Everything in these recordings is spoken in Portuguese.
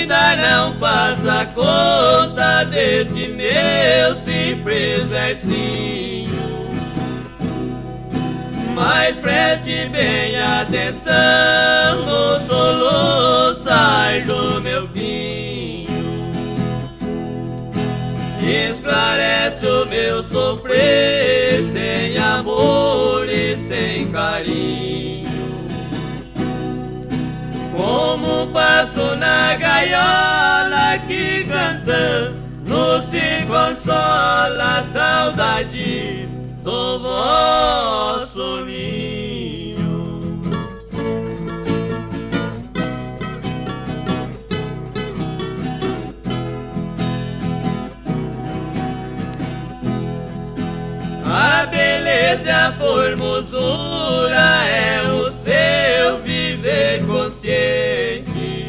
ainda não faça conta deste meu simples versinho, mas preste bem atenção no soluçar do meu pinho. Esclarece o meu sofrer sem amor e sem carinho. Como passo na gaiola que cantando se consola a saudade do vosso ninho. A beleza e a formosura é o seu viver consciente.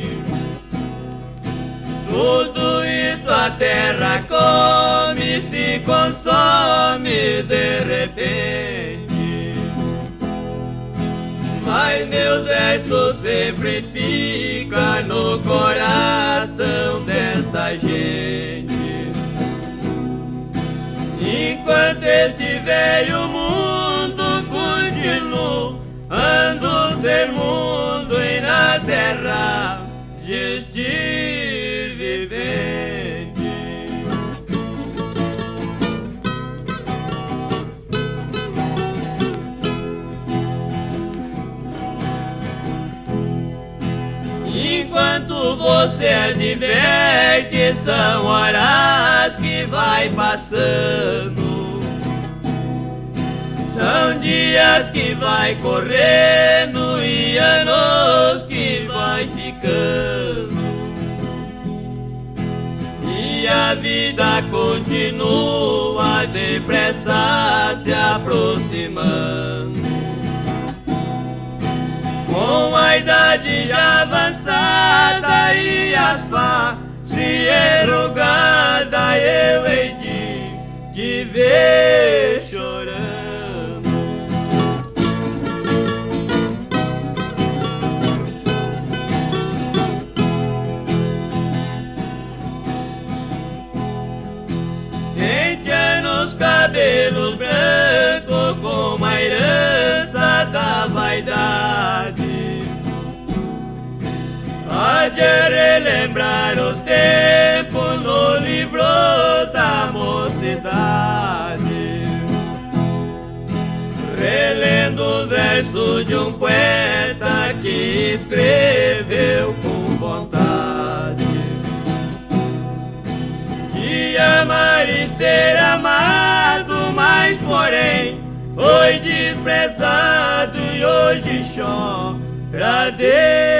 Tudo isto a terra come, se consome de repente. Mas meus versos sempre ficam no coração desta gente. Enquanto este velho mundo continuando ser mundo e na terra existir vivente. Enquanto você adverte, são horas que vai passando, são dias que vai correndo e anos que vai ficando, e a vida continua depressa se aproximando. Com a idade já avançada e as faces enrugadas, eu hei de te ver chorando. Tente anos, cabelos brancos, como a herança da vaidade. Pode relembrar os tempos no livro da mocidade, relendo os versos de um poeta que escreveu com vontade de amar e ser amado, mas porém foi desprezado e hoje chora Deus.